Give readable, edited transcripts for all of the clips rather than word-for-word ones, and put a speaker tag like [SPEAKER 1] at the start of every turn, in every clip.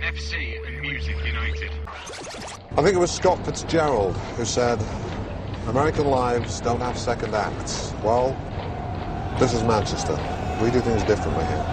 [SPEAKER 1] FC and Music United.
[SPEAKER 2] I think it was Scott Fitzgerald who said, American lives don't have second acts. Well, this is Manchester. We do things differently here.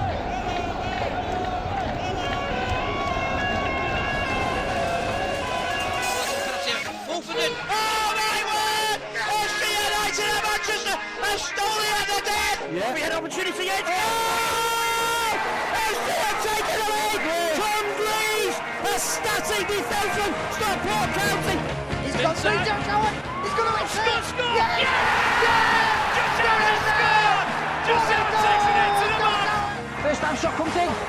[SPEAKER 3] Yeah. We had opportunity again. Oh! FC have taken the lead. Tom Greaves, a static defence from Stockport County. He's got three jumps on. He's going to
[SPEAKER 1] Scott scored!
[SPEAKER 3] Yeah!
[SPEAKER 1] Just takes it into the man.
[SPEAKER 3] First time shot comes in.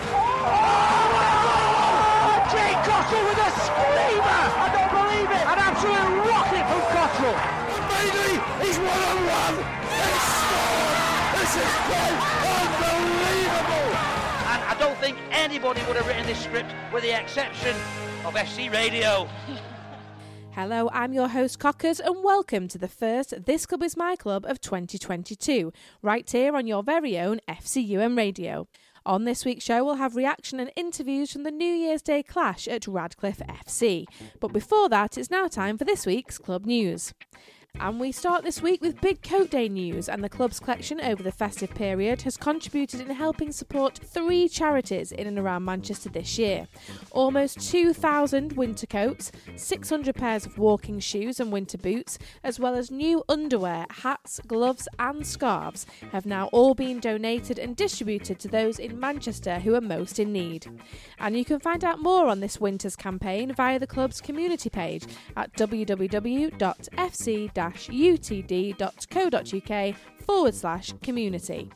[SPEAKER 3] Jay Cottrell with a screamer. I don't believe it. An absolute rocket from Cottrell. And Bailey, he's one-on-one. They scored. This is quite unbelievable! And I don't think anybody would have written this script with the exception of FC Radio.
[SPEAKER 4] Hello, I'm your host Cockers and welcome to the first This Club Is My Club of 2022, right here on your very own FCUM Radio. On this week's show we'll have reaction and interviews from the New Year's Day clash at Radcliffe FC. But before that, it's now time for this week's club news. And we start this week with Big Coat Day news, and the club's collection over the festive period has contributed in helping support 3 charities in and around Manchester this year. Almost 2,000 winter coats, 600 pairs of walking shoes and winter boots, as well as new underwear, hats, gloves and scarves have now all been donated and distributed to those in Manchester who are most in need. And you can find out more on this winter's campaign via the club's community page at www.fc-utd.co.uk/community.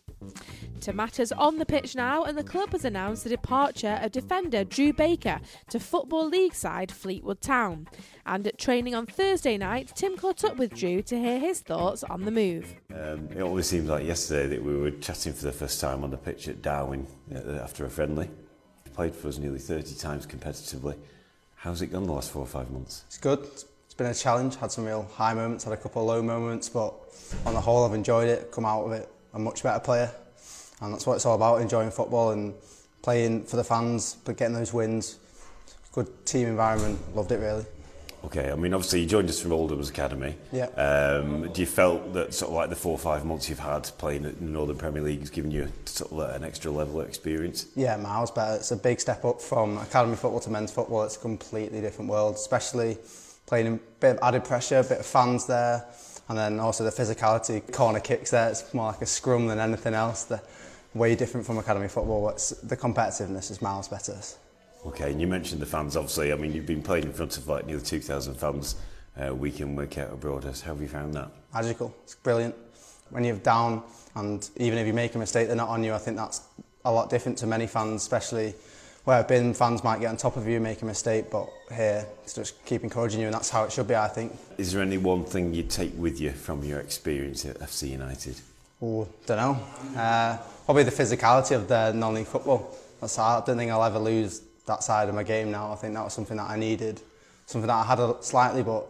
[SPEAKER 4] To matters on the pitch now, and the club has announced the departure of defender Drew Baker to Football League side Fleetwood Town. And at training on Thursday night, Tim caught up with Drew to hear his thoughts on the move.
[SPEAKER 5] It always seems like yesterday that we were chatting for the first time on the pitch at Darwin after a friendly. He played for us nearly 30 times competitively. How's it gone the last 4 or 5 months?
[SPEAKER 6] It's good. It's been a challenge, had some real high moments, had a couple of low moments, but on the whole I've enjoyed it, come out of it a much better player. And that's what it's all about, enjoying football and playing for the fans, but getting those wins. Good team environment, loved it really.
[SPEAKER 5] Okay, I mean obviously you joined us from Oldham's Academy.
[SPEAKER 6] Yeah.
[SPEAKER 5] Do you felt that sort of like the 4 or 5 months you've had playing in the Northern Premier League has given you sort of an extra level of experience?
[SPEAKER 6] Yeah, miles better. It's a big step up from academy football to men's football. It's a completely different world, especially playing a bit of added pressure, a bit of fans there, and then also the physicality, corner kicks there. It's more like a scrum than anything else. They're way different from academy football. The competitiveness is miles better.
[SPEAKER 5] Okay, and you mentioned the fans, obviously. I mean, you've been playing in front of like nearly 2,000 fans week in, week out abroad. How have you found that?
[SPEAKER 6] Magical. It's brilliant. When you're down, and even if you make a mistake, they're not on you. I think that's a lot different to many fans, especially where I've been. Fans might get on top of you, make a mistake, but here, it's just keep encouraging you, and that's how it should be, I think.
[SPEAKER 5] Is there any one thing you'd take with you from your experience at FC United?
[SPEAKER 6] Oh, don't know. Probably the physicality of the non-league football. I don't think I'll ever lose that side of my game now. I think that was something that I needed, something that I had slightly, but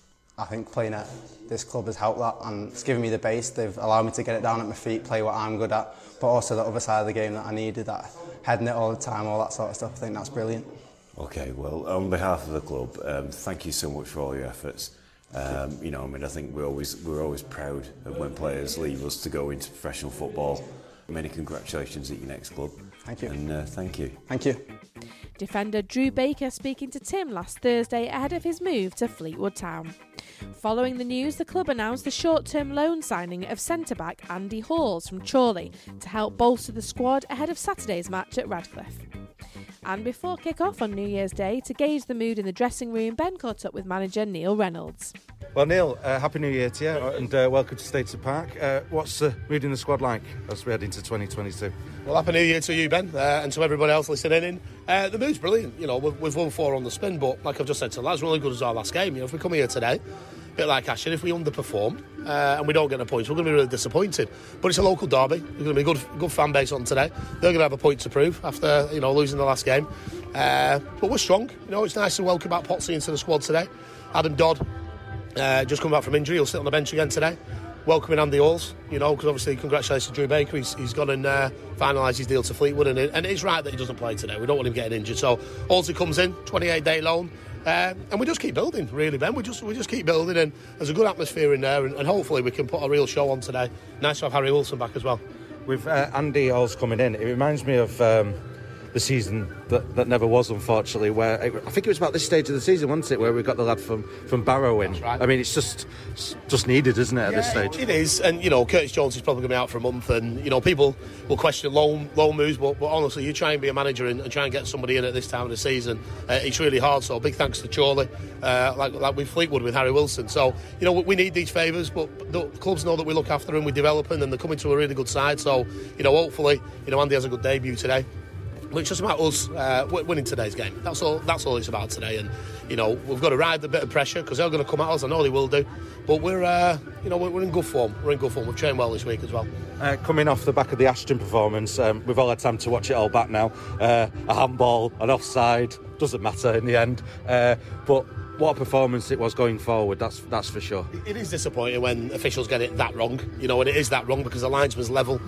[SPEAKER 6] I think playing at this club has helped that, and it's given me the base. They've allowed me to get it down at my feet, play what I'm good at, but also the other side of the game that I needed, that heading it all the time, all that sort of stuff. I think that's brilliant.
[SPEAKER 5] Okay, well, on behalf of the club, thank you so much for all your efforts. You know, I mean, I think we're always proud of when players leave us to go into professional football. Many congratulations at your next club.
[SPEAKER 6] Thank you.
[SPEAKER 5] And thank you.
[SPEAKER 6] Thank you.
[SPEAKER 4] Defender Drew Baker speaking to Tim last Thursday ahead of his move to Fleetwood Town. Following the news, the club announced the short-term loan signing of centre-back Andy Halls from Chorley to help bolster the squad ahead of Saturday's match at Radcliffe. And before kick-off on New Year's Day, to gauge the mood in the dressing room, Ben caught up with manager Neil Reynolds.
[SPEAKER 7] Well, Neil, Happy New Year to you and welcome to States Park. What's the mood in the squad like as we head into 2022?
[SPEAKER 8] Well, Happy New Year to you, Ben, and to everybody else listening in. The mood's brilliant. You know, we've won 4 on the spin, but like I've just said to the lads, really good as our last game. You know, if we come here today, a bit like Ashton, if we underperform and we don't get the points, we're going to be really disappointed. But it's a local derby. There's going to be a good fan base on today. They're going to have a point to prove after, you know, losing the last game. But we're strong. You know, it's nice to welcome back Potsy into the squad today. Adam Dodd, just come back from injury. He'll sit on the bench again today. welcoming Andy Halls, because obviously congratulations to Drew Baker. He's gone and finalised his deal to Fleetwood, and it's right that he doesn't play today. We don't want him getting injured. So Halsey comes in, 28-day loan, and we just keep building, really, Ben. We just keep building, and there's a good atmosphere in there, and hopefully we can put a real show on today. Nice to have Harry Wilson back as well.
[SPEAKER 7] With Andy Halls coming in, it reminds me of the season that never was, unfortunately, where I think it was about this stage of the season, wasn't it, where we got the lad from Barrow in.
[SPEAKER 8] That's right.
[SPEAKER 7] I mean, it's just needed, isn't it, at this stage?
[SPEAKER 8] It is, and Curtis Jones is probably going to be out for a month, and people will question loan moves, but honestly, you try and be a manager and try and get somebody in at this time of the season, it's really hard. So big thanks to Chorley, like with Fleetwood with Harry Wilson. So we need these favours, but the clubs know that we look after them, we develop them, and they're coming to a really good side. So hopefully Andy has a good debut today. But it's just about us winning today's game. That's all it's about today. And we've got to ride the bit of pressure because they're going to come at us. I know they will do. But we're in good form. We're in good form. We've trained well this week as well.
[SPEAKER 7] Coming off the back of the Ashton performance, we've all had time to watch it all back now. A handball, an offside, doesn't matter in the end. But what a performance it was going forward, that's for sure.
[SPEAKER 8] It is disappointing when officials get it that wrong, and it is that wrong because the linesman's level.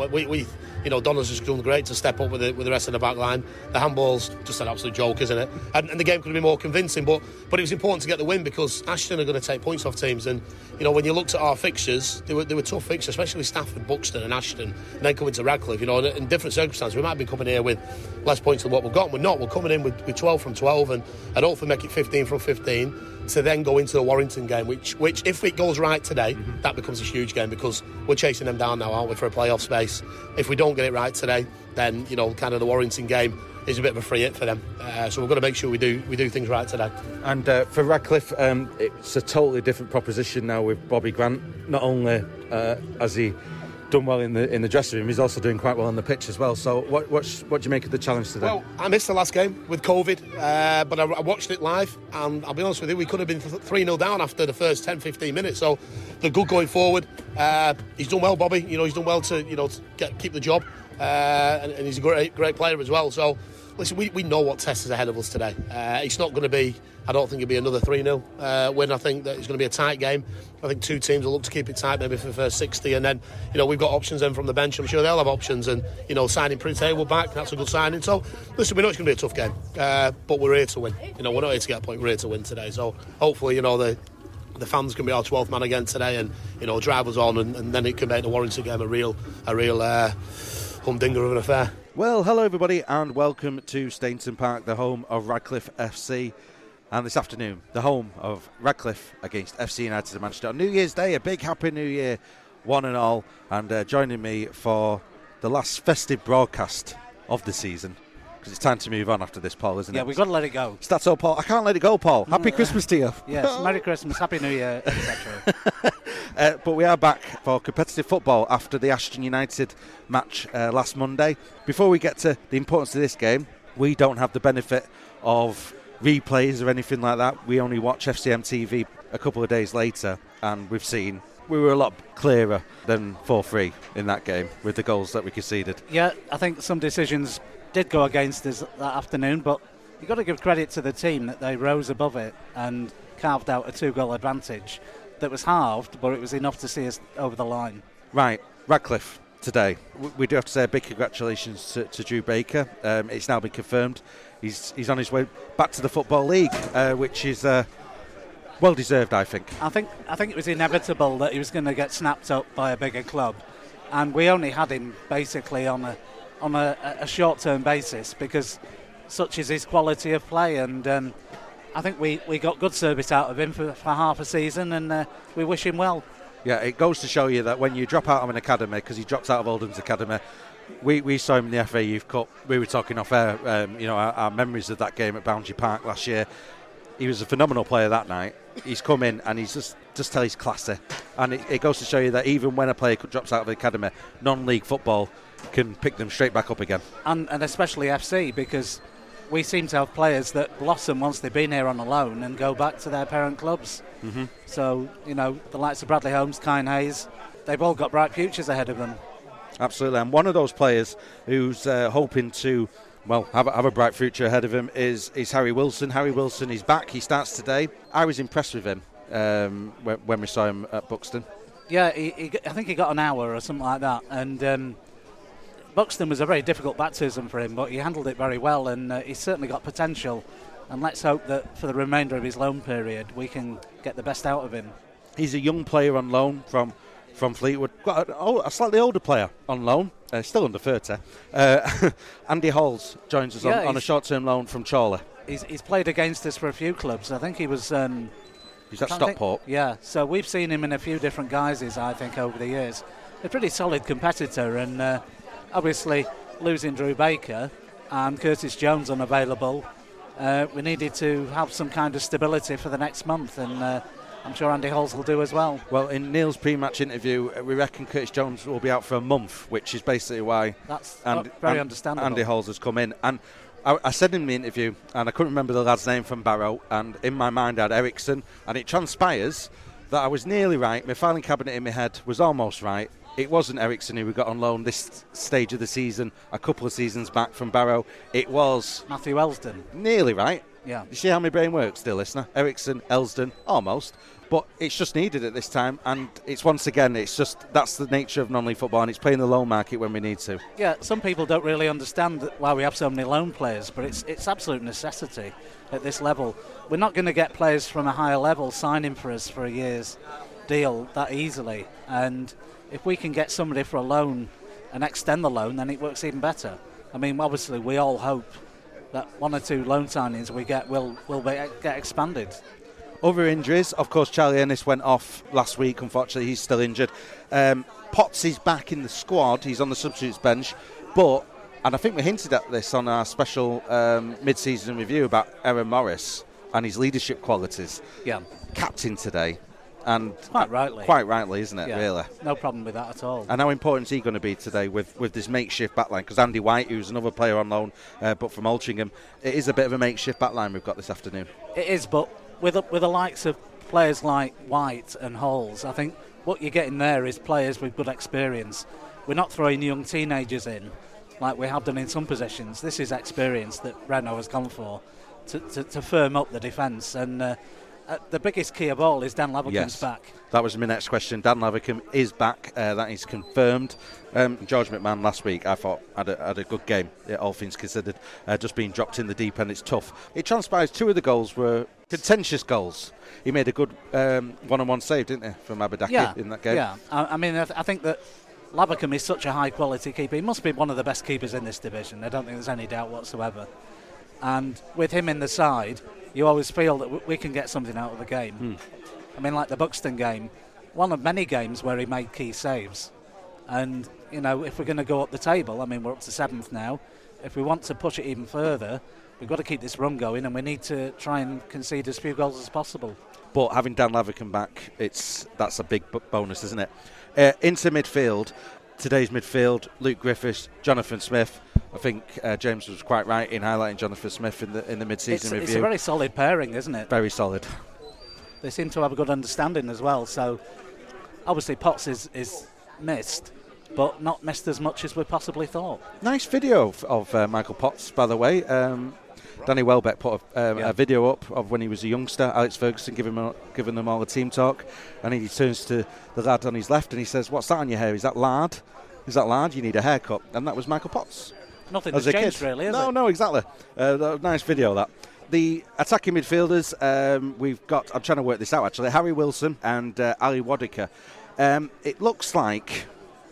[SPEAKER 8] Donna's just done great to step up with the rest of the back line. The handball's just an absolute joke, isn't it? And the game could have been more convincing, but it was important to get the win because Ashton are going to take points off teams. And when you looked at our fixtures, they were tough fixtures, especially Stafford, Buxton, and Ashton, and then coming to Radcliffe. In different circumstances, we might be coming here with less points than what we've got. We're not. We're coming in with 12 from 12, and hopefully make it 15 from 15 to then go into the Warrington game, which if it goes right today, that becomes a huge game because we're chasing them down now, aren't we, for a playoff space. If we don't get it right today, then kind of the Warrington game is a bit of a free hit for them. So we've got to make sure we do things right today.
[SPEAKER 7] And for Radcliffe, it's a totally different proposition now with Bobby Grant. Not only has he done well in the dressing room, he's also doing quite well on the pitch as well. So what do you make of the challenge today?
[SPEAKER 8] Well, I missed the last game with COVID, but I watched it live, and I'll be honest with you, we could have been 3-0 down after the first 10-15 minutes. So they're good going forward. He's done well, Bobby. He's done well to keep the job, and he's a great player as well. So listen, we know what test is ahead of us today. It's not going to be, I don't think it'll be another 3-0 win. I think that it's going to be a tight game. I think two teams will look to keep it tight maybe for the first 60, and then we've got options then from the bench. I'm sure they'll have options, and signing Prince Haywood back, that's a good signing. So listen, we know it's going to be a tough game, but we're here to win. We're not here to get a point, we're here to win today. So hopefully the fans can be our 12th man again today, and drive us on, and then it can make the Warrington game a real humdinger of an affair.
[SPEAKER 7] Well, hello everybody and welcome to Stainton Park, the home of Radcliffe FC. And this afternoon, the home of Radcliffe against FC United of Manchester. On New Year's Day, a big Happy New Year, one and all. And joining me for the last festive broadcast of the season, because it's time to move on after this, Paul, isn't it?
[SPEAKER 9] Yeah, we've got to let it go.
[SPEAKER 7] That's all, Paul. I can't let it go, Paul. Happy Christmas to you.
[SPEAKER 9] Yes, Merry Christmas, Happy New Year, etc.
[SPEAKER 7] But we are back for competitive football after the Ashton United match last Monday. Before we get to the importance of this game, we don't have the benefit of replays or anything like that. We only watch FCM TV a couple of days later, and we've seen we were a lot clearer than 4-3 in that game with the goals that we conceded.
[SPEAKER 9] Yeah, I think some decisions did go against us that afternoon, but you've got to give credit to the team that they rose above it and carved out a 2-goal advantage that was halved, but it was enough to see us over the line.
[SPEAKER 7] Right, Radcliffe today. We do have to say a big congratulations to Drew Baker. It's now been confirmed. He's on his way back to the Football League, which is well deserved, I think.
[SPEAKER 9] I think it was inevitable that he was going to get snapped up by a bigger club, and we only had him basically on a short-term basis because such is his quality of play, and I think we got good service out of him for half a season, and we wish him well.
[SPEAKER 7] Yeah, it goes to show you that when you drop out of an academy, because he dropped out of Oldham's academy, we saw him in the FA Youth Cup. We were talking off air, our memories of that game at Boundary Park last year. He was a phenomenal player that night. He's come in and he's just tell he's classy. And it goes to show you that even when a player drops out of the academy, non-league football can pick them straight back up again.
[SPEAKER 9] And especially FC, because we seem to have players that blossom once they've been here on a loan and go back to their parent clubs. Mm-hmm. So, the likes of Bradley Holmes, Kine Hayes, they've all got bright futures ahead of them.
[SPEAKER 7] Absolutely, and one of those players who's hoping to have a bright future ahead of him is Harry Wilson. Harry Wilson is back. He starts today. I was impressed with him when we saw him at Buxton.
[SPEAKER 9] Yeah, I think he got an hour or something like that. And Buxton was a very difficult baptism for him, but he handled it very well, and he's certainly got potential. And let's hope that for the remainder of his loan period, we can get the best out of him.
[SPEAKER 7] He's a young player on loan from Fleetwood. Got a slightly older player on loan, still under 30. Andy Halls joins us on a short-term loan from Chorley.
[SPEAKER 9] He's played against us for a few clubs. I think he was...
[SPEAKER 7] he's at Stockport.
[SPEAKER 9] Yeah, so we've seen him in a few different guises, I think, over the years. A pretty solid competitor, and obviously losing Drew Baker and Curtis Jones unavailable, we needed to have some kind of stability for the next month, and I'm sure Andy Halls will do as well.
[SPEAKER 7] Well, in Neil's pre-match interview, we reckon Curtis Jones will be out for a month, which is basically why
[SPEAKER 9] that's very understandable.
[SPEAKER 7] Andy Halls has come in. And I said in the interview, and I couldn't remember the lad's name from Barrow, and in my mind I had Ericsson, and it transpires that I was nearly right. My filing cabinet in my head was almost right. It wasn't Ericsson who we got on loan this stage of the season, a couple of seasons back from Barrow. It was
[SPEAKER 9] Matthew Elsdon.
[SPEAKER 7] Nearly right.
[SPEAKER 9] Yeah.
[SPEAKER 7] You see how my brain works, dear listener? Ericsson, Elsdon, almost. But it's just needed at this time, and it's once again, that's the nature of non-league football, and it's playing the loan market when we need to.
[SPEAKER 9] Yeah, some people don't really understand why we have so many loan players, but it's absolute necessity at this level. We're not going to get players from a higher level signing for us for a year's deal that easily, and if we can get somebody for a loan and extend the loan, then it works even better. I mean, obviously, we all hope that one or two loan signings we get will get expanded.
[SPEAKER 7] Other injuries, of course, Charlie Ennis went off last week. Unfortunately, he's still injured. Potts is back in the squad. He's on the substitutes bench. But, and I think we hinted at this on our special mid-season review about Aaron Morris and his leadership qualities.
[SPEAKER 9] Yeah.
[SPEAKER 7] Captain today. And
[SPEAKER 9] quite rightly,
[SPEAKER 7] isn't it,
[SPEAKER 9] yeah,
[SPEAKER 7] really?
[SPEAKER 9] No problem with that at all.
[SPEAKER 7] And how important is he going to be today with this makeshift backline? Because Andy White, who's another player on loan, but from Altrincham, it is a bit of a makeshift backline we've got this afternoon.
[SPEAKER 9] It is, but with the likes of players like White and Halls, I think what you're getting there is players with good experience. We're not throwing young teenagers in like we have done in some positions. This is experience that Renault has gone for to firm up the defence, and the biggest key of all is Dan Lavercombe's back.
[SPEAKER 7] That was my next question. Dan Lavercombe is back. That is confirmed. George McMahon last week, I thought, had a good game, all things considered. Just being dropped in the deep end, it's tough. It transpires 2 of the goals were contentious goals. He made a good one-on-one save, didn't he, from Aberdaki in that game?
[SPEAKER 9] Yeah, I mean, I think that Lavercombe is such a high-quality keeper. He must be one of the best keepers in this division. I don't think there's any doubt whatsoever. And with him in the side, you always feel that we can get something out of the game. I mean, like the Buxton game, one of many games where he made key saves. And, you know, if we're going to go up the table, I mean, we're up to 7th now. If we want to push it even further, we've got to keep this run going, and we need to try and concede as few goals as possible.
[SPEAKER 7] But having Dan Lavercombe back, that's a big bonus, isn't it? Into midfield, today's midfield, Luke Griffiths, Jonathan Smith. I think James was quite right in highlighting Jonathan Smith in the mid-season review.
[SPEAKER 9] It's a very solid pairing, isn't it?
[SPEAKER 7] Very solid.
[SPEAKER 9] They seem to have a good understanding as well. So obviously Potts is missed, but not missed as much as we possibly thought.
[SPEAKER 7] Nice video of Michael Potts, by the way. Danny Welbeck put a video up of when he was a youngster, Alex Ferguson giving them all a team talk, and he turns to the lad on his left and he says, "What's that on your hair? Is that lard? Is that lard? You need a haircut." And that was Michael Potts.
[SPEAKER 9] Nothing has changed really, has it?
[SPEAKER 7] No, exactly. Nice video, that. The attacking midfielders, we've got, I'm trying to work this out actually, Harry Wilson and Ali Wadika. It looks like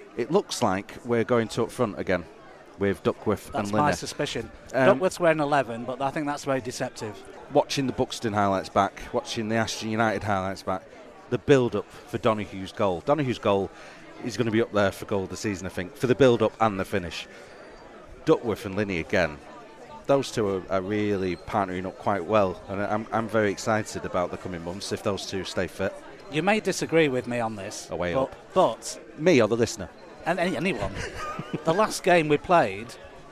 [SPEAKER 7] we're going to up front again with Duckworth and
[SPEAKER 9] That's
[SPEAKER 7] Linney.
[SPEAKER 9] my suspicion. Duckworth's wearing 11, but I think that's very deceptive.
[SPEAKER 7] Watching the Buxton highlights back, watching the Ashton United highlights back, the build-up for Donohue's goal. Donohue's goal is going to be up there for goal of the season, I think, for the build-up and the finish. Duckworth and Linney again. Those two are really partnering up quite well, and I'm very excited about the coming months if those two stay fit.
[SPEAKER 9] You may disagree with me on this, but
[SPEAKER 7] me or the listener,
[SPEAKER 9] and anyone. The last game we played,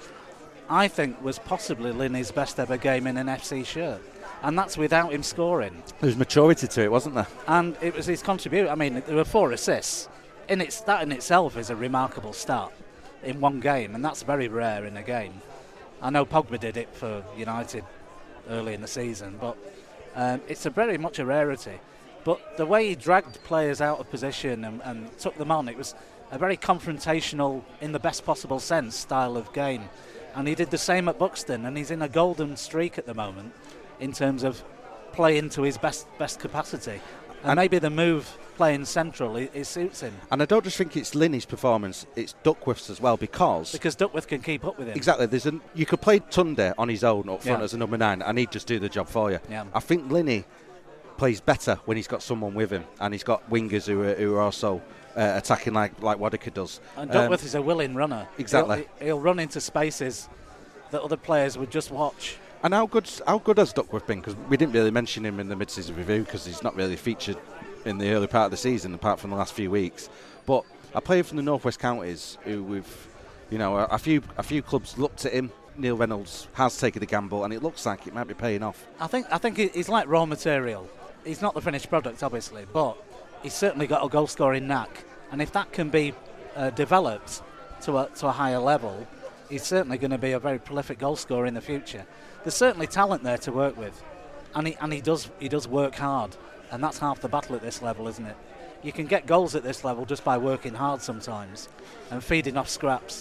[SPEAKER 9] I think, was possibly Linney's best ever game in an FC shirt, and that's without him scoring.
[SPEAKER 7] There was maturity to it, wasn't there?
[SPEAKER 9] And it was his contribution. I mean, there were 4 assists. That in itself is a remarkable start in one game, and that's very rare in a game. I know Pogba did it for United early in the season, but it's very much a rarity. But the way he dragged players out of position and took them on, it was a very confrontational, in the best possible sense, style of game. And he did the same at Buxton, and he's in a golden streak at the moment in terms of playing to his best capacity. And maybe the move playing central, it suits him.
[SPEAKER 7] And I don't just think it's Linney's performance, it's Duckworth's as well, because
[SPEAKER 9] Duckworth can keep up with him.
[SPEAKER 7] Exactly. You could play Tunde on his own up front as a number 9, and he'd just do the job for you.
[SPEAKER 9] Yeah.
[SPEAKER 7] I think Linney plays better when he's got someone with him, and he's got wingers who are also attacking like Wadika does.
[SPEAKER 9] And Duckworth is a willing runner.
[SPEAKER 7] Exactly.
[SPEAKER 9] He'll run into spaces that other players would just watch.
[SPEAKER 7] And how good has Duckworth been? Because we didn't really mention him in the mid-season review because he's not really featured in the early part of the season, apart from the last few weeks. But a player from the North West Counties who we've, a few clubs looked at him. Neil Reynolds has taken the gamble, and it looks like it might be paying off.
[SPEAKER 9] I think he's like raw material. He's not the finished product, obviously, but he's certainly got a goal-scoring knack. And if that can be developed to a higher level, he's certainly going to be a very prolific goal scorer in the future. There's certainly talent there to work with, and he does work hard, and that's half the battle at this level, isn't it? You can get goals at this level just by working hard sometimes and feeding off scraps.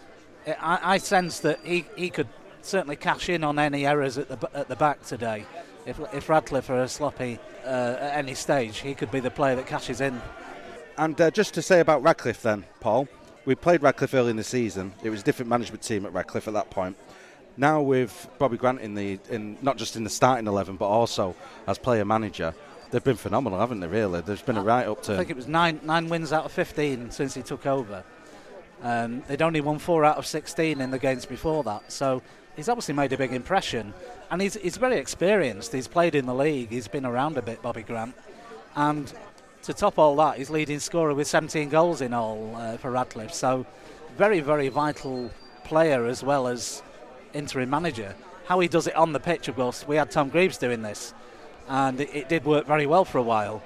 [SPEAKER 9] I sense that he could certainly cash in on any errors at the back today. If Radcliffe are sloppy at any stage, he could be the player that cashes in.
[SPEAKER 7] And just to say about Radcliffe then, Paul, we played Radcliffe early in the season. It was a different management team at Radcliffe at that point. Now with Bobby Grant in not just in the starting 11, but also as player manager, they've been phenomenal, haven't they? Really, there's been a right upturn.
[SPEAKER 9] I think it was nine wins out of 15 since he took over. They'd only won 4 out of 16 in the games before that, so he's obviously made a big impression. And he's very experienced. He's played in the league. He's been around a bit, Bobby Grant, and to top all that, he's leading scorer with 17 goals in all for Radcliffe. So very, very vital player as well as interim manager. How he does it on the pitch, of course, we had Tom Greaves doing this, and it did work very well for a while.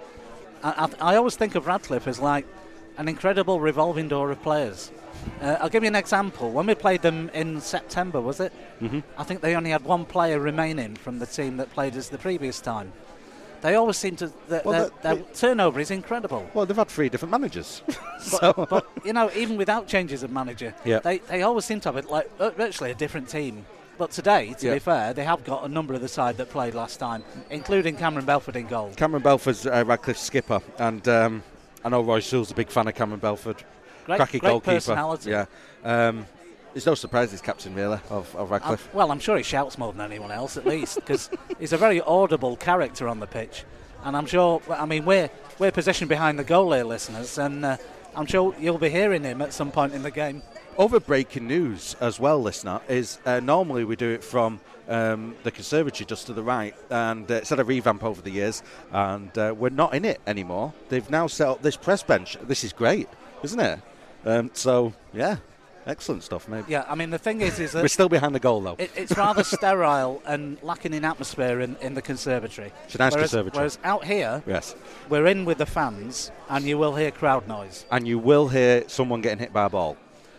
[SPEAKER 9] I always think of Radcliffe as like an incredible revolving door of players. I'll give you an example. When we played them in September, was it? Mm-hmm. I think they only had one player remaining from the team that played us the previous time. They always seem to... Their turnover is incredible.
[SPEAKER 7] Well, they've had 3 different managers.
[SPEAKER 9] But even without changes of manager, they always seem to have virtually a different team. But today, to be fair, they have got a number of the side that played last time, including Cameron Belford in goal.
[SPEAKER 7] Cameron Belford's Radcliffe's skipper, and I know Roy Sewell's a big fan of Cameron Belford.
[SPEAKER 9] Great
[SPEAKER 7] goalkeeper.
[SPEAKER 9] Personality.
[SPEAKER 7] Yeah. It's no surprise he's captain, really, of Radcliffe.
[SPEAKER 9] I'm sure he shouts more than anyone else, at least, because he's a very audible character on the pitch. And I'm sure, we're positioned behind the goal here, listeners, and I'm sure you'll be hearing him at some point in the game.
[SPEAKER 7] Other breaking news as well, listener, is normally we do it from the conservatory just to the right, and it's had a revamp over the years, and we're not in it anymore. They've now set up this press bench. This is great, isn't it? So, yeah. Excellent stuff, mate.
[SPEAKER 9] Yeah, the thing is that...
[SPEAKER 7] We're still behind the goal, though.
[SPEAKER 9] It's rather sterile and lacking in atmosphere in the conservatory.
[SPEAKER 7] It's a nice conservatory.
[SPEAKER 9] Whereas out here,
[SPEAKER 7] yes,
[SPEAKER 9] we're in with the fans, and you will hear crowd noise.
[SPEAKER 7] And you will hear someone getting hit by a ball.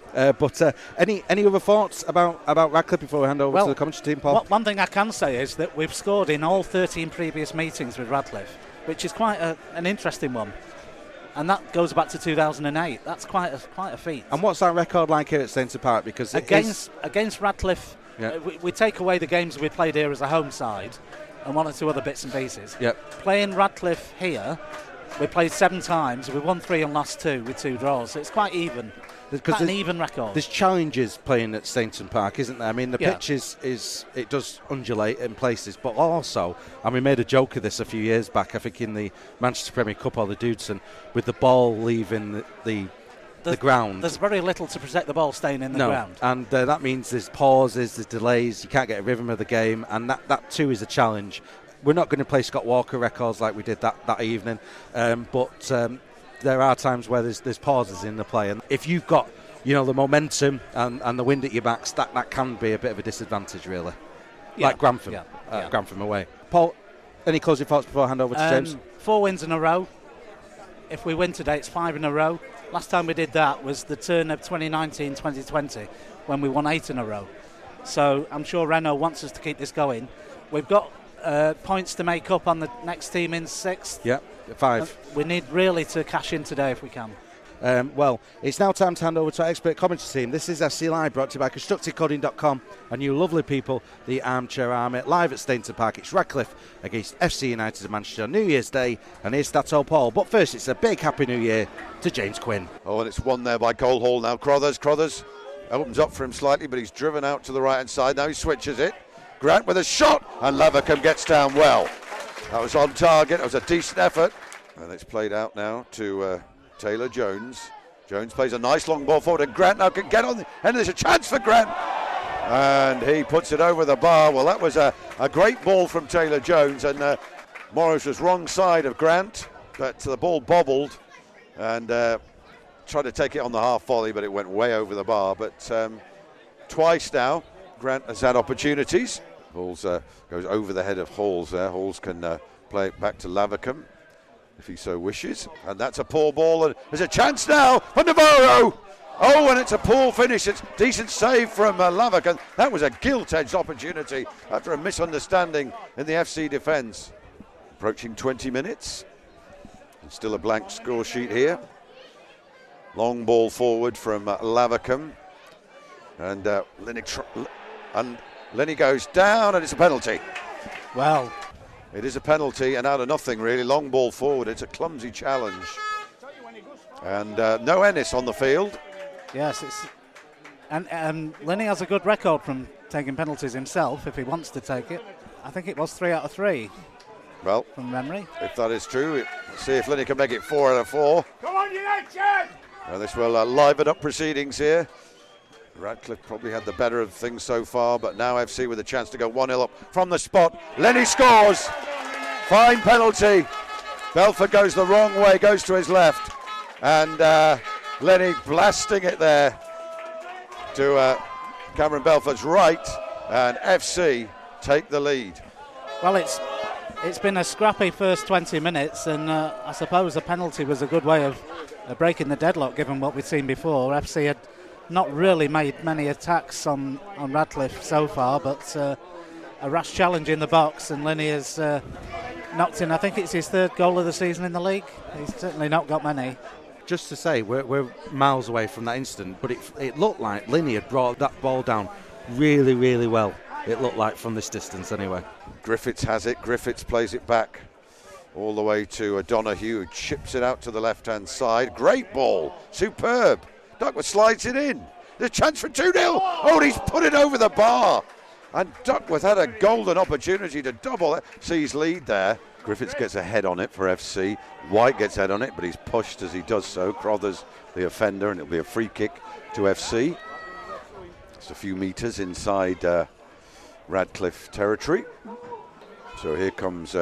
[SPEAKER 7] But any other thoughts about Radcliffe before we hand over to the commentary team, Paul?
[SPEAKER 9] One thing I can say is that we've scored in all 13 previous meetings with Radcliffe, which is quite an interesting one. And that goes back to 2008. That's quite a feat.
[SPEAKER 7] And what's that record like here at Saints Park? Because
[SPEAKER 9] against Radcliffe, we take away the games we played here as a home side and 1 or 2 other bits and pieces.
[SPEAKER 7] Yep.
[SPEAKER 9] Playing Radcliffe here, we played 7 times. We won 3 and lost 2 with 2 draws. So it's quite even. Quite an even record.
[SPEAKER 7] There's challenges playing at Sainton Park, isn't there? The pitch is it does undulate in places, but also, and we made a joke of this a few years back, I think in the Manchester Premier Cup or the Dudeston, with the ball leaving the ground.
[SPEAKER 9] There's very little to protect the ball staying in the ground.
[SPEAKER 7] And that means there's pauses, there's delays, you can't get a rhythm of the game, and that too is a challenge. We're not going to play Scott Walker records like we did that evening, but there are times where there's pauses in the play, and if you've got the momentum and the wind at your backs, that can be a bit of a disadvantage, really. Like Grantham, Grantham away. Paul, any closing thoughts before I hand over to James?
[SPEAKER 9] 4 wins in a row. If we win today, it's 5 in a row. Last time we did that was the turn of 2019-2020 when we won 8 in a row. So I'm sure Renault wants us to keep this going. We've got points to make up on the next team in 6th.
[SPEAKER 7] Yeah, 5.
[SPEAKER 9] We need really to cash in today if we can.
[SPEAKER 7] Well, it's now time to hand over to our expert commentary team. This is FC Live, brought to you by ConstructiveCoding.com and you lovely people, the Armchair Army, live at Stainton Park. It's Radcliffe against FC United of Manchester on New Year's Day, and here's Stato Paul. But first, it's a big Happy New Year to James Quinn.
[SPEAKER 10] Oh, and it's won there by Cole Hall now. Crothers opens up for him slightly, but he's driven out to the right-hand side. Now he switches it. Grant with a shot, and Lavercombe gets down well. That was on target. It was a decent effort. And it's played out now to Taylor Jones. Jones plays a nice long ball forward, and Grant now can get on, and there's a chance for Grant. And he puts it over the bar. Well, that was a great ball from Taylor Jones, and Morris was wrong side of Grant, but the ball bobbled, and tried to take it on the half volley, but it went way over the bar. But twice now, Grant has had opportunities. Halls goes over the head of Halls there. Halls can play it back to Lavercombe if he so wishes. And that's a poor ball. And there's a chance now for Navarro. Oh, and it's a poor finish. It's a decent save from Lavercombe. That was a gilt-edged opportunity after a misunderstanding in the FC defence. Approaching 20 minutes. And still a blank score sheet here. Long ball forward from Lavercombe. And Lenny goes down, and it's a penalty.
[SPEAKER 9] Well,
[SPEAKER 10] it is a penalty, and out of nothing really. Long ball forward. It's a clumsy challenge. And no Ennis on the field.
[SPEAKER 9] Yes, and Lenny has a good record from taking penalties himself if he wants to take it. I think it was 3 out of 3.
[SPEAKER 10] Well,
[SPEAKER 9] from memory.
[SPEAKER 10] If that is true, let's see if Lenny can make it 4 out of 4.
[SPEAKER 3] Come on, United!
[SPEAKER 10] This will liven up proceedings here. Radcliffe probably had the better of things so far, but now FC with a chance to go 1-0 up from the spot. Lenny scores. Fine penalty. Belford goes the wrong way, goes to his left. And Lenny blasting it there to Cameron Belford's right. And FC take the lead.
[SPEAKER 9] Well, it's been a scrappy first 20 minutes, and I suppose the penalty was a good way of breaking the deadlock, given what we've seen before. FC had not really made many attacks on Radcliffe so far, but a rash challenge in the box, and Lenny has knocked in, I think it's his 3rd goal of the season in the league. He's certainly not got many.
[SPEAKER 7] Just to say, we're miles away from that incident, but it looked like Lenny had brought that ball down really, really well. It looked like from this distance anyway.
[SPEAKER 10] Griffiths has it. Griffiths plays it back all the way to O'Donoghue, who chips it out to the left-hand side. Great ball. Superb. Duckworth slides it in. There's a chance for 2-0. Oh, and he's put it over the bar. And Duckworth had a golden opportunity to double FC's lead there. Griffiths gets a head on it for FC. White gets a head on it, but he's pushed as he does so. Crothers, the offender, and it'll be a free kick to FC. It's a few metres inside Radcliffe territory. So here comes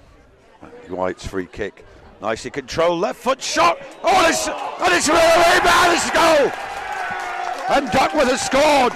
[SPEAKER 10] White's free kick. Nicely controlled left foot shot. Oh, and it's a rebound. It's a goal. And Duckworth has scored.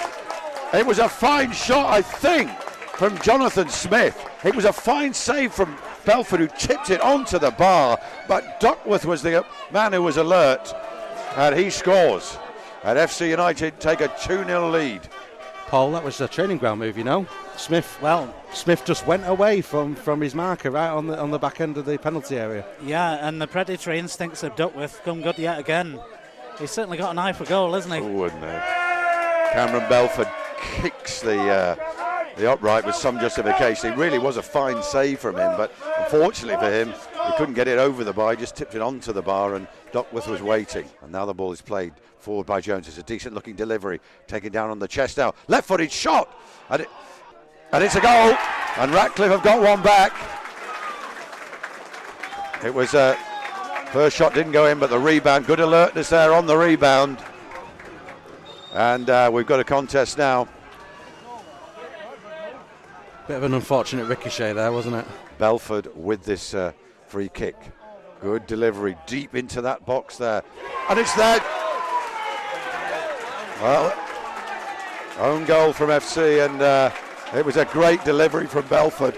[SPEAKER 10] It was a fine shot, I think, from Jonathan Smith. It was a fine save from Belford, who tipped it onto the bar. But Duckworth was the man who was alert, and he scores. And FC United take a 2-0 lead.
[SPEAKER 7] Paul, that was a training ground move, you know. Smith just went away from his marker right on the back end of the penalty area.
[SPEAKER 9] Yeah, and the predatory instincts of Duckworth come good yet again. He's certainly got an eye for goal, hasn't he?
[SPEAKER 10] Oh, and Cameron Belford kicks the upright with some justification. It really was a fine save from him, but unfortunately for him, he couldn't get it over the bar. He just tipped it onto the bar, and Duckworth was waiting. And now the ball is played forward by Jones. It's a decent-looking delivery, taken down on the chest now. Left-footed shot, and it's a goal. And Radcliffe have got one back. It was first shot didn't go in, but the rebound, good alertness there on the rebound. And we've got a contest now.
[SPEAKER 7] Bit of an unfortunate ricochet there, wasn't it?
[SPEAKER 10] Belford with this free kick. Good delivery deep into that box there. And it's there. Well, own goal from FC, and it was a great delivery from Belford.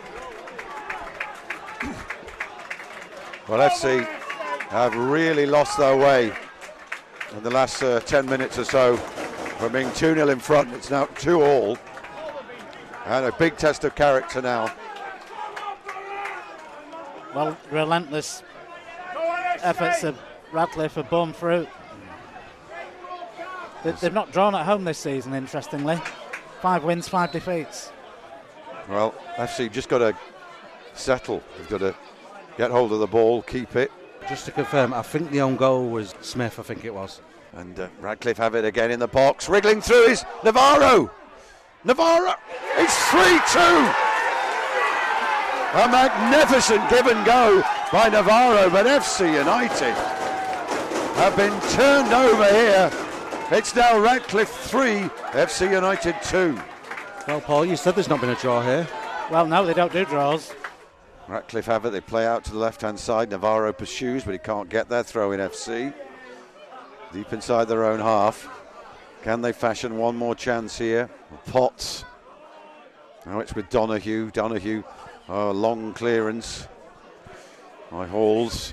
[SPEAKER 10] Well, FC have really lost their way in the last 10 minutes or so from being 2-0 in front. It's now 2-2. And a big test of character now.
[SPEAKER 9] Well, relentless efforts of Radcliffe have borne fruit. They've not drawn at home this season, interestingly. 5 wins, 5 defeats.
[SPEAKER 10] Well, FC just got to settle. They've got to get hold of the ball, keep it.
[SPEAKER 7] Just to confirm, I think the own goal was Smith, I think it was.
[SPEAKER 10] And Radcliffe have it again in the box. Wriggling through is Navarro. Navarro, it's 3-2. A magnificent give and go by Navarro, but FC United have been turned over here. It's now Radcliffe 3, FC United 2.
[SPEAKER 7] Well, Paul, you said there's not been a draw here.
[SPEAKER 9] Well, no, they don't do draws.
[SPEAKER 10] Radcliffe have it, they play out to the left-hand side. Navarro pursues, but he can't get there. Throw in FC. Deep inside their own half. Can they fashion one more chance here? Potts. Now it's with Donahue. Donahue, long clearance by Halls.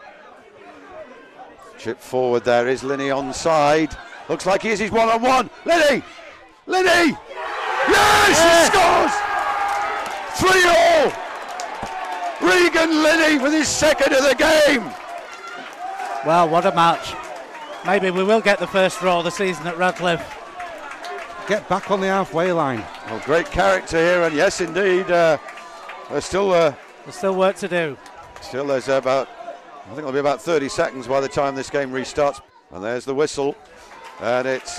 [SPEAKER 10] Chip forward there is Linney onside. Looks like he is his one-on-one. Linney! Linney! Yes! He scores! 3-all! Regan Linney with his second of the game.
[SPEAKER 9] Well, what a match. Maybe we will get the first draw of the season at Radcliffe.
[SPEAKER 7] Get back on the halfway line.
[SPEAKER 10] Well, great character here, and yes, indeed, there's still
[SPEAKER 9] work to do.
[SPEAKER 10] Still, there's about, I think it'll be about 30 seconds by the time this game restarts. And there's the whistle, and it's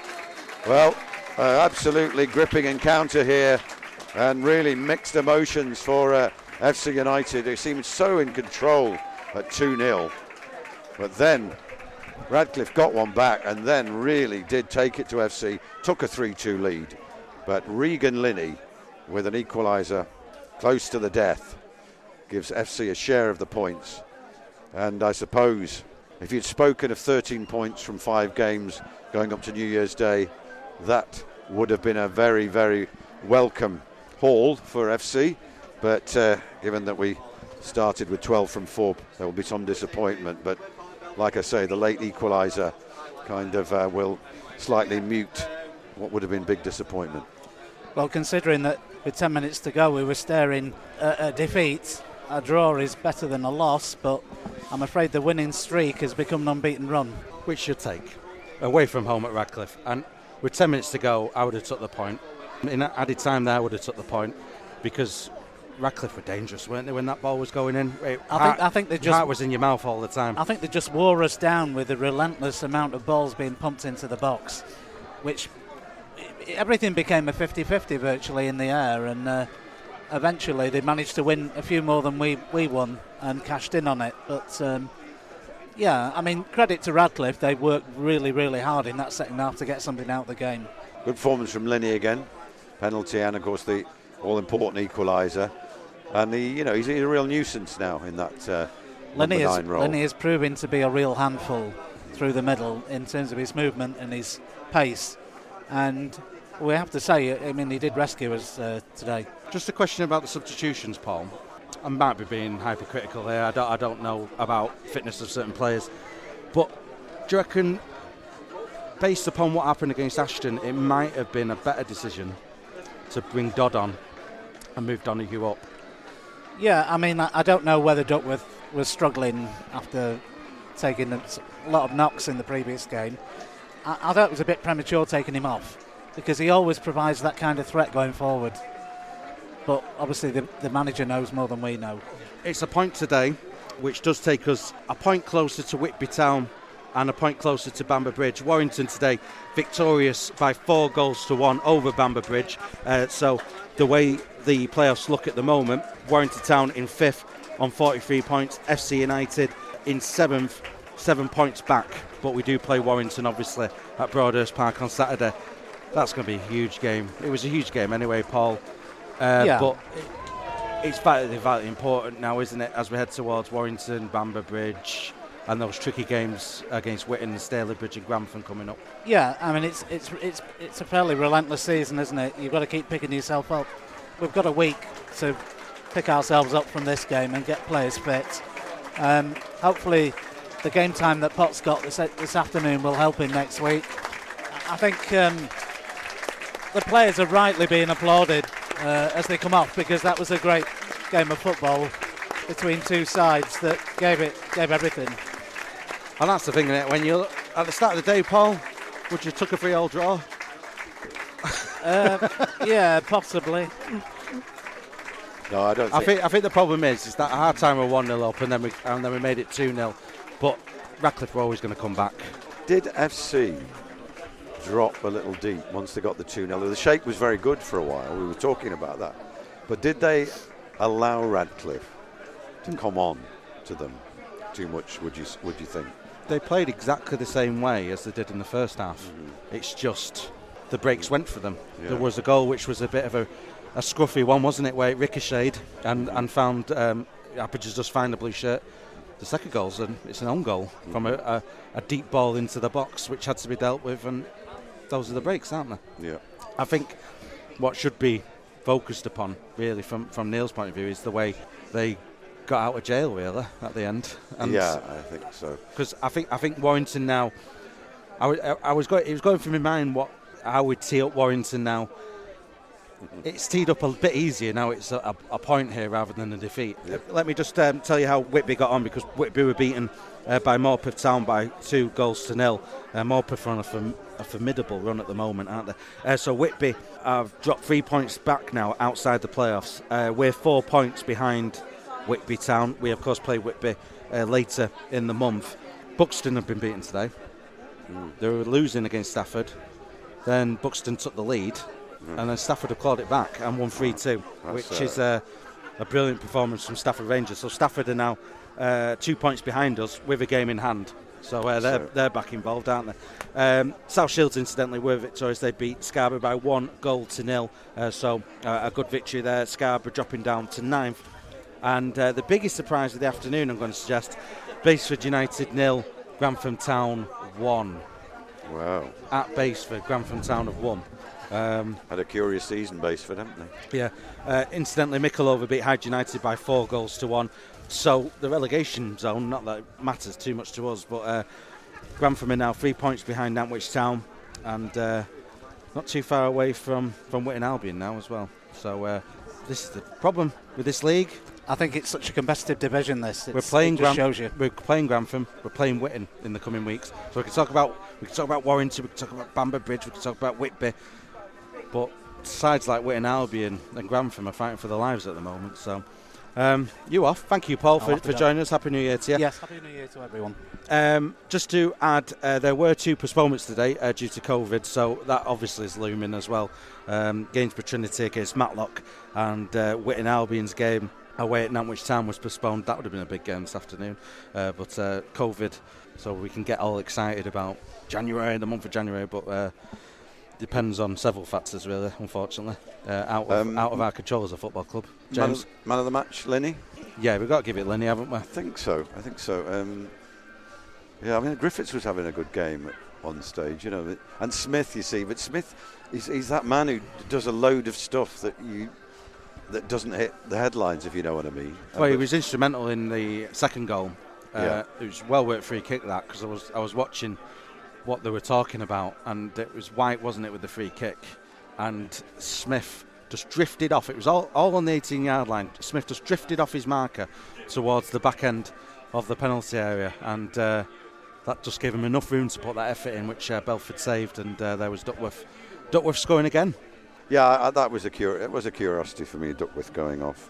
[SPEAKER 10] absolutely gripping encounter here, and really mixed emotions for FC United. They seemed so in control at 2-0, but then Radcliffe got one back and then really did take it to FC, took a 3-2 lead. But Regan Linney, with an equaliser close to the death, gives FC a share of the points. And I suppose if you'd spoken of 13 points from 5 games going up to New Year's Day, that would have been a very, very welcome haul for FC. But given that we started with 12 from 4, there will be some disappointment. But like I say, the late equaliser kind of will slightly mute what would have been big disappointment.
[SPEAKER 9] Well, considering that with 10 minutes to go we were staring at a defeat, a draw is better than a loss, but I'm afraid the winning streak has become an unbeaten run.
[SPEAKER 7] Which should take away from home at Radcliffe. And with 10 minutes to go, I would have took the point. In added time there, I would have took the point, because Radcliffe were dangerous, weren't they, when that ball was going in?
[SPEAKER 9] I think they just,
[SPEAKER 7] heart was in your mouth all the time.
[SPEAKER 9] I think they just wore us down with the relentless amount of balls being pumped into the box, which everything became a 50-50 virtually in the air, and eventually they managed to win a few more than we won and cashed in on it. But yeah, I mean, credit to Radcliffe, they worked really, really hard in that second half to get something out of the game.
[SPEAKER 10] Good performance from Linney again, penalty, and of course the all-important equaliser. And he's a real nuisance now in that
[SPEAKER 9] Linney
[SPEAKER 10] number 9 role.
[SPEAKER 9] Linney is proving to be a real handful through the middle in terms of his movement and his pace. And we have to say, I mean, he did rescue us today.
[SPEAKER 7] Just a question about the substitutions, Paul. I might be being hypercritical here. I don't know about fitness of certain players. But do you reckon, based upon what happened against Ashton, it might have been a better decision to bring Dodd on and move Donahue up?
[SPEAKER 9] Yeah, I mean, I don't know whether Duckworth was struggling after taking a lot of knocks in the previous game. I thought it was a bit premature taking him off, because he always provides that kind of threat going forward. But obviously the manager knows more than we know.
[SPEAKER 7] It's a point today, which does take us a point closer to Whitby Town and a point closer to Bamber Bridge. Warrington today victorious by 4-1 over Bamber Bridge. So the way the playoffs look at the moment, Warrington Town in 5th on 43 points, FC United in 7th, 7 points back. But we do play Warrington obviously at Broadhurst Park on Saturday. That's going to be a huge game. It was a huge game anyway, Paul.
[SPEAKER 9] Yeah.
[SPEAKER 7] But it's vitally important now, isn't it, as we head towards Warrington, Bamber Bridge, and those tricky games against Whitton and Stalybridge and Grantham coming up.
[SPEAKER 9] Yeah, I mean, it's a fairly relentless season, isn't it? You've got to keep picking yourself up. We've got a week to pick ourselves up from this game and get players fit. Hopefully the game time that Potts got this afternoon will help him next week. I think the players are rightly being applauded as they come off, because that was a great game of football between two sides that gave everything.
[SPEAKER 7] And that's the thing, isn't it? When you at the start of the day, Paul, would you took a 3-3 draw?
[SPEAKER 9] Yeah, possibly.
[SPEAKER 10] No, I don't
[SPEAKER 7] I think the problem is that at half time we're 1-0 up and then we made it 2-0. But Radcliffe were always going to come back.
[SPEAKER 10] Did FC drop a little deep once they got the 2-0? The shape was very good for a while. We were talking about that. But did they allow Radcliffe to come on to them too much, would you think?
[SPEAKER 7] They played exactly the same way as they did in the first half. Mm-hmm. It's just the breaks went for them. Yeah. There was a goal which was a bit of a scruffy one, wasn't it, where it ricocheted and found Appiger's just find the blue shirt. The second goal's it's an own goal from a deep ball into the box, which had to be dealt with, and those are the breaks, aren't they?
[SPEAKER 10] Yeah.
[SPEAKER 7] I think what should be focused upon, really, from Neil's point of view, is the way they got out of jail, really, at the end. And
[SPEAKER 10] yeah, I think so.
[SPEAKER 7] Because I think Warrington now, it was going through my mind how we'd tee up Warrington now. It's teed up a bit easier now. It's a point here rather than a defeat. Yep. Let me just tell you how Whitby got on, because Whitby were beaten by Morpeth Town by 2-0. Morpeth are on a formidable run at the moment, aren't they? So Whitby have dropped 3 points back now outside the playoffs. We're 4 points behind Whitby Town. We of course play Whitby later in the month. Buxton have been beaten today. They were losing against Stafford. Then Buxton took the lead. And then Stafford have clawed it back and won 3-2, which is a brilliant performance from Stafford Rangers. So Stafford are now 2 points behind us with a game in hand. So they're back involved, aren't they? South Shields, incidentally, were victorious. They beat Scarborough by 1-0. So a good victory there. Scarborough dropping down to 9th. And the biggest surprise of the afternoon, I'm going to suggest, Baseford United 0, Grantham Town 1.
[SPEAKER 10] Wow.
[SPEAKER 7] At Baseford, Grantham Town have won.
[SPEAKER 10] Had a curious season, Baseford, haven't they?
[SPEAKER 7] Yeah. Incidentally, Micklehove beat Hyde United by 4-1. So the relegation zone, not that it matters too much to us, but Grantham are now 3 points behind Nantwich Town, and not too far away from Whitton Albion now as well. So this is the problem with this league.
[SPEAKER 9] I think it's such a competitive division.
[SPEAKER 7] We're playing
[SPEAKER 9] Grantham.
[SPEAKER 7] We're playing Grantham. We're playing Whitton in the coming weeks. So we can talk about Warrington. We can talk about Bamber Bridge. We can talk about Whitby. But sides like Whitton Albion and Grantham are fighting for their lives at the moment. So you off. Thank you, Paul, for joining us. Happy New Year to you.
[SPEAKER 9] Yes, Happy New Year to everyone.
[SPEAKER 7] Just to add, there were 2 postponements today due to COVID, so that obviously is looming as well. Gainsborough Trinity against Matlock, and Whitton Albion's game away at Nantwich Town was postponed. That would have been a big game this afternoon, but COVID, so we can get all excited about January, the month of January, but depends on several factors, really, unfortunately. Out of our control as a football club. James?
[SPEAKER 10] Man of the match, Linney?
[SPEAKER 7] Yeah, we've got to give it Linney, haven't we?
[SPEAKER 10] I think so. Yeah, I mean, Griffiths was having a good game at one stage, you know. And Smith, you see, but Smith, he's that man who does a load of stuff that doesn't hit the headlines, if you know what I mean.
[SPEAKER 7] Well, he was instrumental in the second goal. It was well worth free kick, that, because I was watching what they were talking about, and it was White, wasn't it, with the free kick, and Smith just drifted off. It was all on the 18-yard line. Smith just drifted off his marker towards the back end of the penalty area, and that just gave him enough room to put that effort in, which Belford saved, and there was Duckworth scoring again.
[SPEAKER 10] Yeah, that was it was a curiosity for me, Duckworth going off.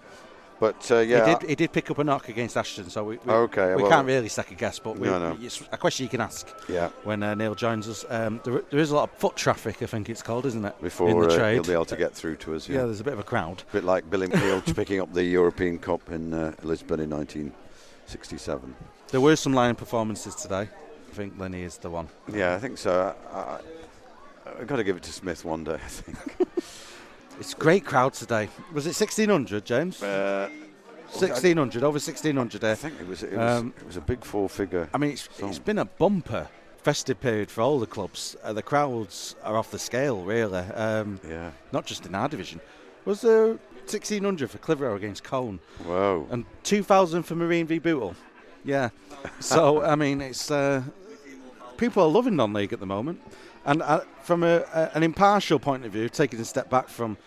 [SPEAKER 10] He
[SPEAKER 7] did pick up a knock against Ashton, so we
[SPEAKER 10] can't
[SPEAKER 7] really second guess, but it's a question you can ask when Neil joins us. There is a lot of foot traffic, I think it's called, isn't it?
[SPEAKER 10] Before
[SPEAKER 7] in the trade.
[SPEAKER 10] He'll be able to get through to us.
[SPEAKER 7] Yeah, there's a bit of a crowd.
[SPEAKER 10] A bit like Billy Neal picking up the European Cup in Lisbon in 1967.
[SPEAKER 7] There were some line performances today. I think Lenny is the one.
[SPEAKER 10] Yeah, I think so. I've got to give it to Smith one day, I think.
[SPEAKER 7] It's a great crowd today. Was it 1,600, James? 1,600, over 1,600 there.
[SPEAKER 10] I think it was a big 4-figure.
[SPEAKER 7] I mean, it's been a bumper festive period for all the clubs. The crowds are off the scale, really. Not just in our division. Was there 1,600 for Clitheroe against Colne?
[SPEAKER 10] Wow.
[SPEAKER 7] And 2,000 for Marine v Bootle. Yeah. So, I mean, it's people are loving non-league at the moment. And from an impartial point of view, taking a step back from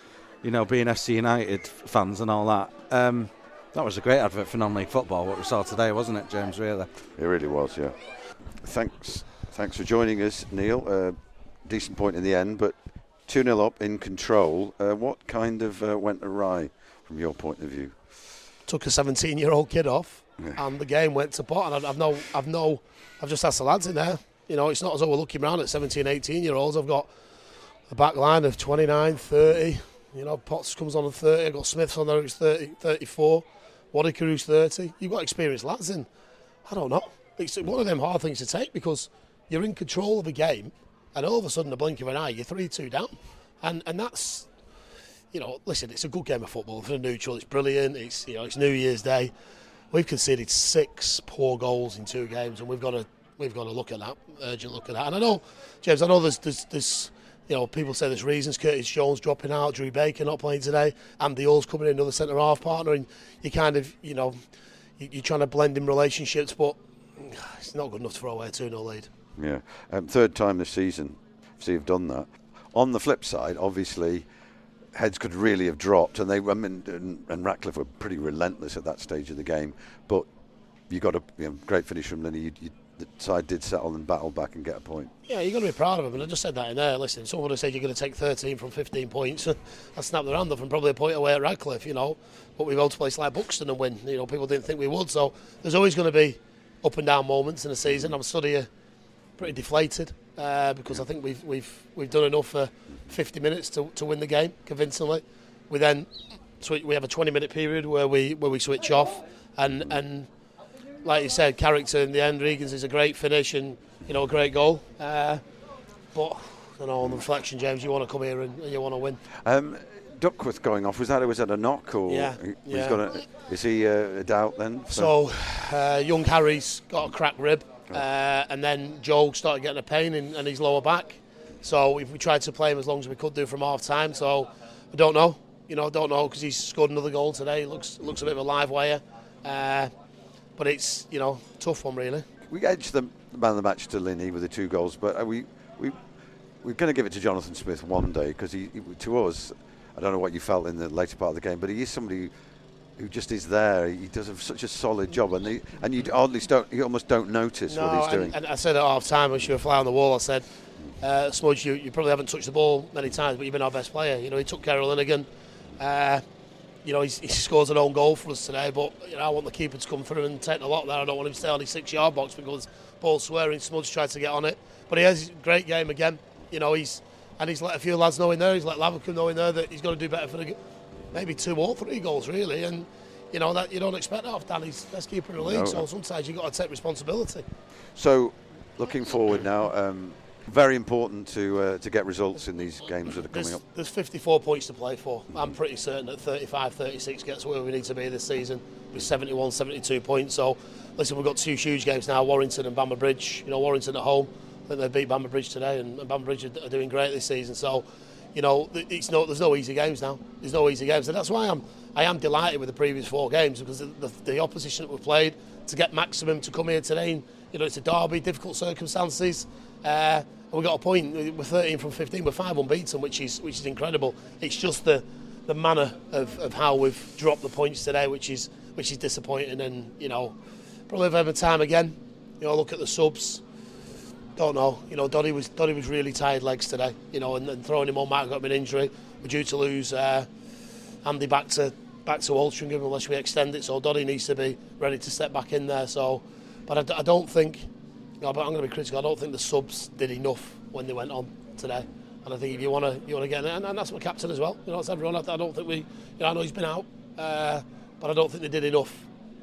[SPEAKER 7] being FC United fans and all that. That was a great advert for non-league football, what we saw today, wasn't it, James, really?
[SPEAKER 10] It really was, yeah. Thanks for joining us, Neil. Decent point in the end, but 2-0 up in control. What kind of went awry from your point of view?
[SPEAKER 8] Took a 17-year-old kid off, and the game went to pot. And I've just asked the lads in there. It's not as though we're looking around at 17, 18-year-olds. I've got a back line of 29, 30. Potts comes on at 30. I've got Smiths on there who's 30, 34. Waddicker who's 30. You've got experienced lads in. I don't know. It's one of them hard things to take because you're in control of a game and all of a sudden, a blink of an eye, you're 3-2 down. And that's, listen, it's a good game of football. For the neutral, it's brilliant. It's New Year's Day. We've conceded 6 poor goals in 2 games and we've got to look at that, urgent look at that. And I know, James, there's people say there's reasons. Curtis Jones dropping out, Drew Baker not playing today, Andy Hull's coming in, another centre-half partner, and you kind of, you're trying to blend in relationships, but it's not good enough to throw away a 2-0 lead.
[SPEAKER 10] Yeah, third time this season, so you've done that. On the flip side, obviously, heads could really have dropped, and and Ratcliffe were pretty relentless at that stage of the game, but you got a great finish from Linney. The side did settle and battle back and get a point.
[SPEAKER 8] Yeah, you've got to be proud of him, and I just said that in there. Listen, someone would have said you're going to take 13 from 15 points. I snapped their hand off and probably a point away at Radcliffe, but we go to place like Buxton and win. People didn't think we would, so there's always going to be up and down moments in a season. I'm still here pretty deflated because I think we've done enough for 50 minutes to win the game convincingly. We then we have a 20-minute period where we switch off and like you said, character in the end. Regans is a great finish and a great goal. But on reflection, James, you want to come here and you want to win.
[SPEAKER 10] Duckworth going off, was that a knock or?
[SPEAKER 8] Yeah.
[SPEAKER 10] Is he a doubt then?
[SPEAKER 8] So young Harry's got a cracked rib, and then Joe started getting a pain in his lower back. So we tried to play him as long as we could do from half time. So I don't know, because he's scored another goal today. It looks a bit of a live wire. But it's, tough one, really.
[SPEAKER 10] We edged the man of the match to Linney with the 2 goals, but we're going to give it to Jonathan Smith one day because he, to us, I don't know what you felt in the later part of the game, but he is somebody who just is there. He does such a solid job, and you almost don't notice what he's doing. And
[SPEAKER 8] I said at half time, when she was a fly on the wall, I said, Smudge, you probably haven't touched the ball many times, but you've been our best player. He took care of Linnigan. He scores an own goal for us today, but I want the keeper to come through and take the lot there. I don't want him to stay on his 6-yard box because Paul's swearing. Smudge tried to get on it, but he has a great game again. He's let a few lads know in there. He's let Lavacum know in there that he's got to do better for maybe 2 or 3 goals really, and that you don't expect that off Danny's best keeper in the league. No. So sometimes you've got to take responsibility.
[SPEAKER 10] So looking forward now. Very important to get results in these games that are coming up.
[SPEAKER 8] There's 54 points to play for. I'm pretty certain that 35, 36 gets where we need to be this season with 71, 72 points. So, listen, we've got 2 huge games now, Warrington and Bamber Bridge. Warrington at home, I think they beat Bamber Bridge today, and Bamber Bridge are doing great this season. So, there's no easy games now. There's no easy games, and that's why I am delighted with the previous 4 games because the opposition that we've played to get maximum to come here today. And, it's a derby, difficult circumstances. And we got a point. We're 13 from 15. We're 5 unbeaten, which is incredible. It's just the manner of how we've dropped the points today, which is disappointing. And probably over time again. Look at the subs. Don't know. Doddy was really tired legs today. And throwing him on might have got him an injury. We're due to lose Andy back to Altrincham unless we extend it. So Doddy needs to be ready to step back in there. So, but I don't think. But I'm going to be critical. I don't think the subs did enough when they went on today, and I think if you want to get in, and that's my captain as well. It's everyone. I don't think we. I know he's been out, but I don't think they did enough.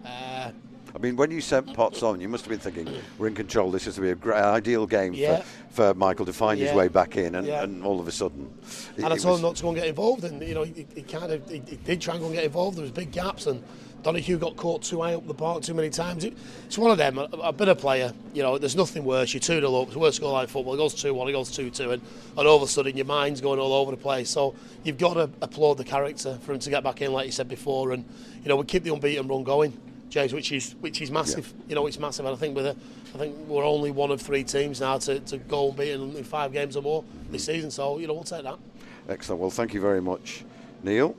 [SPEAKER 10] I mean, when you sent Potts on, you must have been thinking, we're in control. This is to be a great, ideal game for Michael to find his way back in, and all of a sudden.
[SPEAKER 8] I told him not to go and get involved, and he did try and go and get involved. There was big gaps, and Donahue got caught too high up the park too many times. It's one of them. I've been a player. There's nothing worse. You're 2-0 up. It's worse score like football. It goes 2-1. It goes 2-2, and all of a sudden your mind's going all over the place. So you've got to applaud the character for him to get back in, like you said before, and we keep the unbeaten run going, James, which is massive.
[SPEAKER 10] Yeah.
[SPEAKER 8] It's massive. And I think we're only one of 3 teams now to go unbeaten in 5 games or more this season. So we'll take that.
[SPEAKER 10] Excellent. Well, thank you very much, Neil.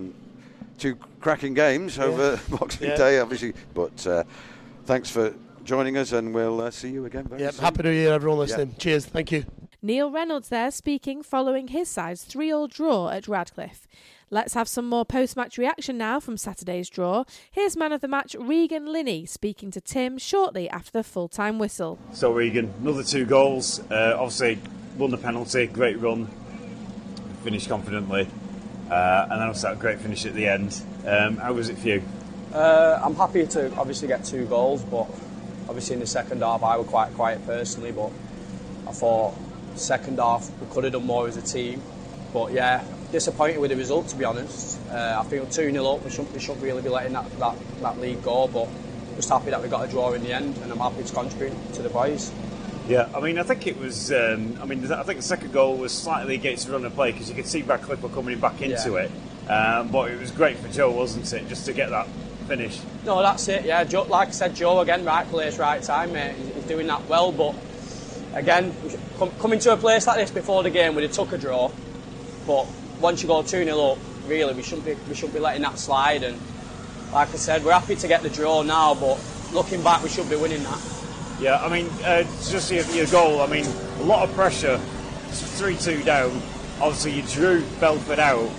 [SPEAKER 10] Two cracking games over Boxing Day, obviously. But thanks for joining us, and we'll see you again very soon.
[SPEAKER 8] Happy New Year, everyone listening. Cheers. Thank you.
[SPEAKER 4] Neil Reynolds there speaking following his side's 3-3 draw at Radcliffe. Let's have some more post-match reaction now from Saturday's draw. Here's man of the match Regan Linney speaking to Tim shortly after the full-time whistle.
[SPEAKER 5] So Regan, another 2 goals. Obviously won the penalty, great run, finished confidently, and then also a great finish at the end. How was it for you?
[SPEAKER 11] I'm happy to obviously get 2 goals, but obviously in the second half I was quite quiet personally, but I thought second half we could have done more as a team. But yeah, disappointed with the result, to be honest. I feel 2-0 up, we shouldn't really be letting that lead go, but just happy that we got a draw in the end, and I'm happy to contribute to the boys.
[SPEAKER 5] Yeah, I mean, I think it was. I think the second goal was slightly against the run of play because you could see Radcliffe were coming back into it. But it was great for Joe, wasn't it, just to get that finish? No,
[SPEAKER 11] that's it. Yeah, Joe, like I said, Joe again, right place, right time, mate. He's doing that well. But again, coming to a place like this before the game, we took a draw. But once you go 2-0 up, really, we shouldn't be letting that slide. And like I said, we're happy to get the draw now. But looking back, we should be winning that.
[SPEAKER 5] Yeah, I mean, just your goal, I mean, a lot of pressure, 3-2 down. Obviously, you drew Belford out,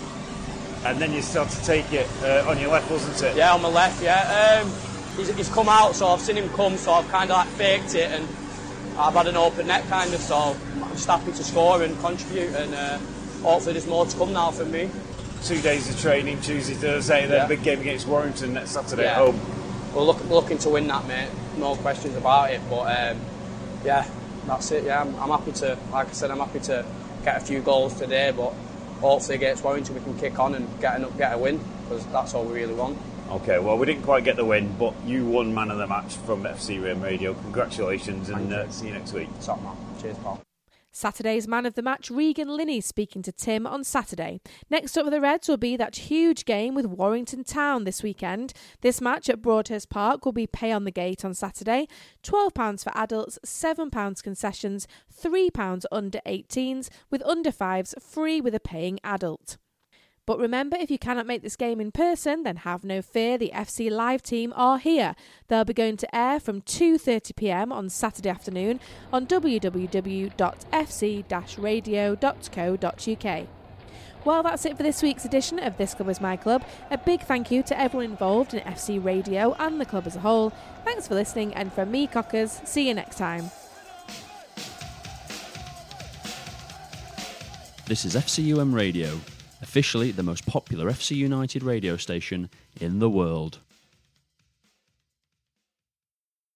[SPEAKER 5] and then you started to take it on your left, wasn't it?
[SPEAKER 11] Yeah, on my left, yeah. He's come out, so I've seen him come, so I've kind of like faked it, and I've had an open net kind of, so I'm just happy to score and contribute, and hopefully there's more to come now from me.
[SPEAKER 5] 2 days of training, Tuesday, Thursday, then a big game against Warrington next Saturday at home.
[SPEAKER 11] We're looking to win that, mate. No questions about it. But yeah, that's it. Yeah, I'm happy to. Like I said, I'm happy to get a few goals today. But hopefully against Warrington we can kick on and get a win, because that's all we really want.
[SPEAKER 5] Okay, well, we didn't quite get the win, but you won man of the match from FCUM Radio. Congratulations, and see you next week.
[SPEAKER 11] Top man. Cheers, pal.
[SPEAKER 4] Saturday's man of the match, Regan Linney, speaking to Tim on Saturday. Next up for the Reds will be that huge game with Warrington Town this weekend. This match at Broadhurst Park will be pay on the gate on Saturday. £12 for adults, £7 concessions, £3 under 18s, with under 5s free with a paying adult. But remember, if you cannot make this game in person, then have no fear, the FC Live team are here. They'll be going to air from 2:30pm on Saturday afternoon on www.fc-radio.co.uk. Well, that's it for this week's edition of This Club Is My Club. A big thank you to everyone involved in FC Radio and the club as a whole. Thanks for listening, and from me, Cockers, see you next time.
[SPEAKER 12] This is FCUM Radio, officially the most popular FC United radio station in the world.